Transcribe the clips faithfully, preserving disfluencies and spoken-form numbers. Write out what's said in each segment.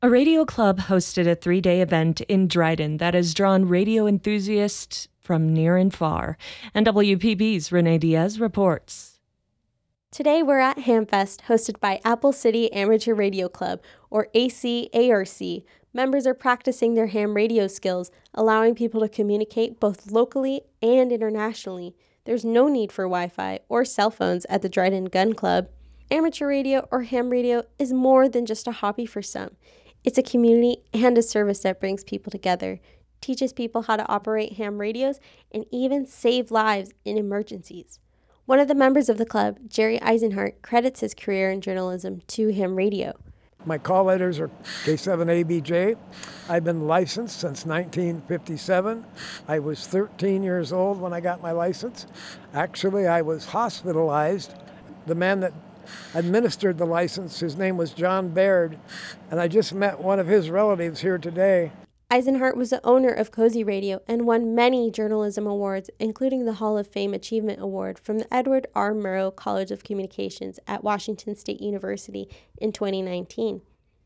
A radio club hosted a three-day event in Dryden that has drawn radio enthusiasts from near and far. And W P B's Renee Diaz reports. Today we're at Hamfest, hosted by Apple City Amateur Radio Club, or A C A R C. Members are practicing their ham radio skills, allowing people to communicate both locally and internationally. There's no need for Wi-Fi or cell phones at the Dryden Gun Club. Amateur radio or ham radio is more than just a hobby for some. It's a community and a service that brings people together, teaches people how to operate ham radios, and even save lives in emergencies. One of the members of the club, Jerry Eisenhart, credits his career in journalism to ham radio. My call letters are K seven A B J. I've been licensed since nineteen fifty-seven. I was thirteen years old when I got my license. Actually, I was hospitalized. The man that administered the license, his name was John Baird, and I just met one of his relatives here today. Eisenhart was the owner of Cozy Radio and won many journalism awards, including the Hall of Fame Achievement Award from the Edward R. Murrow College of Communications at Washington State University in twenty nineteen.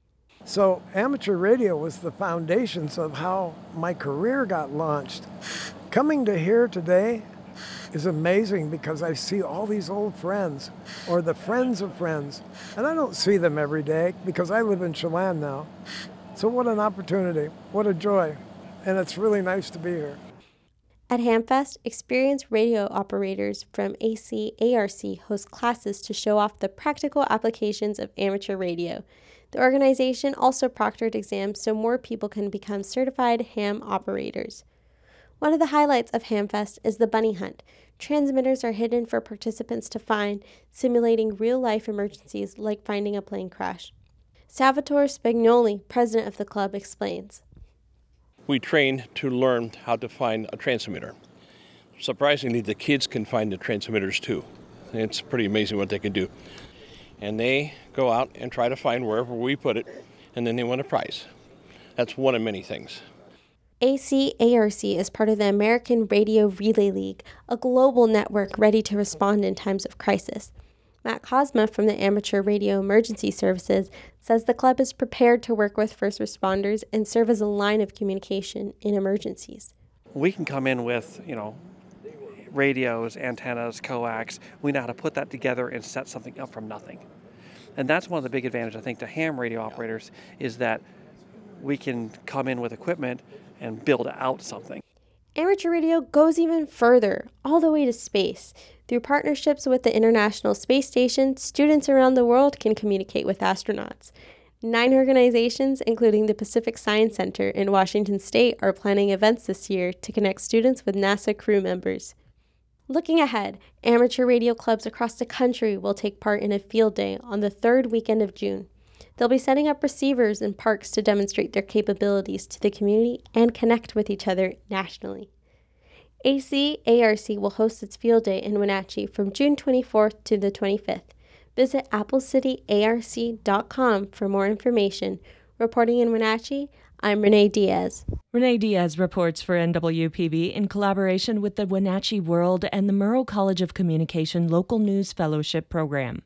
So amateur radio was the foundations of how my career got launched. Coming to here today is amazing because I see all these old friends, or the friends of friends, and I don't see them every day because I live in Chelan now. So what an opportunity, what a joy, and it's really nice to be here. At Hamfest, experienced radio operators from A C A R C host classes to show off the practical applications of amateur radio. The organization also proctored exams so more people can become certified ham operators. One of the highlights of Hamfest is the bunny hunt. Transmitters are hidden for participants to find, simulating real-life emergencies like finding a plane crash. Salvatore Spagnoli, president of the club, explains. We train to learn how to find a transmitter. Surprisingly, the kids can find the transmitters too. It's pretty amazing what they can do. And they go out and try to find wherever we put it, and then they win a prize. That's one of many things. A C A R C is part of the American Radio Relay League, a global network ready to respond in times of crisis. Matt Cosma from the Amateur Radio Emergency Services says the club is prepared to work with first responders and serve as a line of communication in emergencies. We can come in with, you know, radios, antennas, coax. We know how to put that together and set something up from nothing. And that's one of the big advantages, I think, to ham radio operators is that we can come in with equipment and build out something. Amateur radio goes even further, all the way to space. Through partnerships with the International Space Station, students around the world can communicate with astronauts. Nine organizations, including the Pacific Science Center in Washington State, are planning events this year to connect students with NASA crew members. Looking ahead, amateur radio clubs across the country will take part in a field day on the third weekend of June. They'll be setting up receivers in parks to demonstrate their capabilities to the community and connect with each other nationally. A C A R C will host its field day in Wenatchee from June twenty-fourth to the twenty-fifth. Visit apple city A R C dot com for more information. Reporting in Wenatchee, I'm Renee Diaz. Renee Diaz reports for N W P B in collaboration with the Wenatchee World and the Murrow College of Communication Local News Fellowship Program.